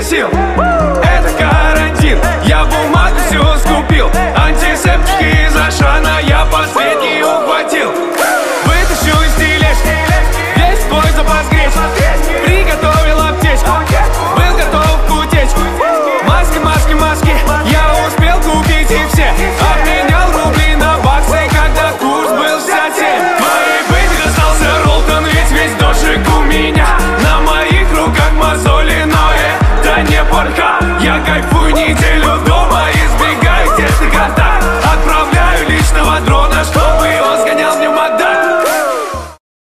сил. Это карантин, я бумагу всю скупил. Антисептик из Ашана, я последний